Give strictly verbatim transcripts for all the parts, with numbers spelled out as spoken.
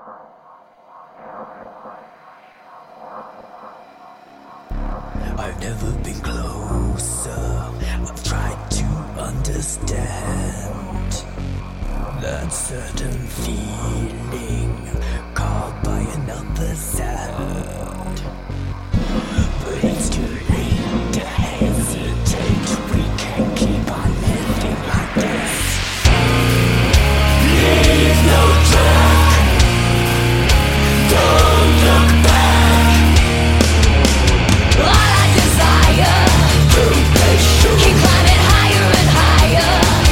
I've never been closer. I've tried to understand that certain feeling called by another sound. But it's too late to hesitate. We can't keep on living like this. Leave no track. Don't look back. All I desire, keep climbing higher and higher.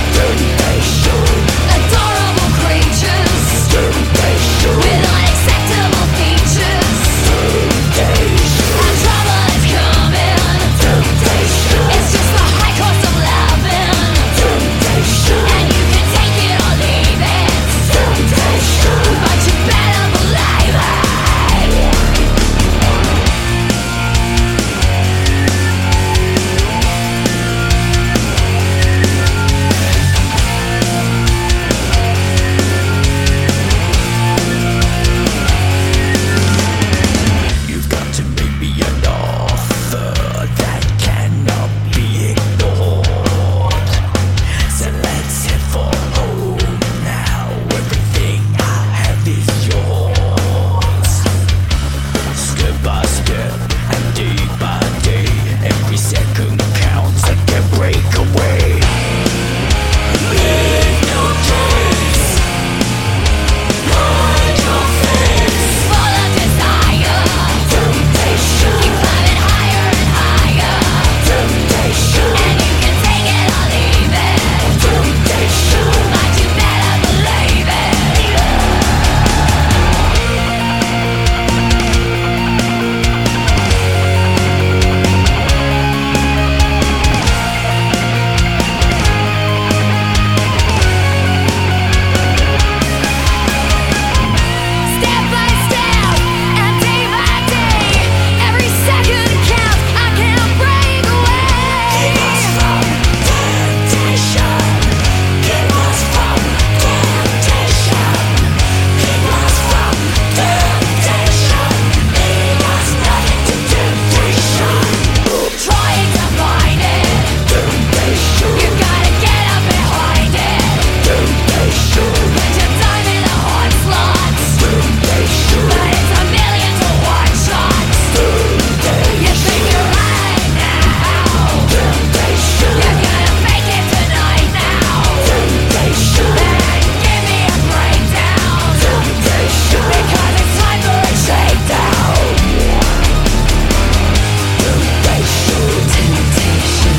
Adorable creatures with unacceptable features. Our trouble is coming. It's just the high cost of loving. And you can take it or leave it, but you better believe it. You've got to make me an offer that cannot be ignored. So let's head for home now. Everything I have is yours. Step by step and day by day, every second counts. I can break away. Leave no trace. Mind your face. Full of desire. Keep climbing higher and higher. And you can take it or leave it, but you better believe it. Step by step and day by day, every second counts. I can't break away. Keep us from temptation. Keep us from temptation. Keep us from temptation. Lead us not into temptation. Trying to find it. You gotta get up behind it. Put your time in the hard slots. But it's a million to one shots. You think you're right now. You're gonna make it tonight now. And give me a breakdown. Because it's time for a shakedown. Temptation. Temptation.